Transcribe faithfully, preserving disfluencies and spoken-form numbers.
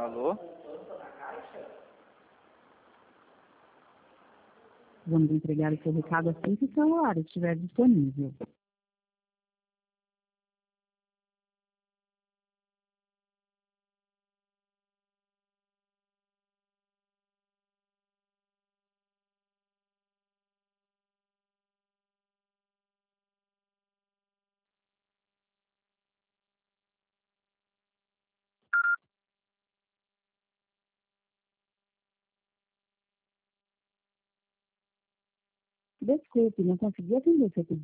Alô? Vamos entregar o seu recado assim que o celular estiver disponível. Desculpe, não consegui atender seu pedido.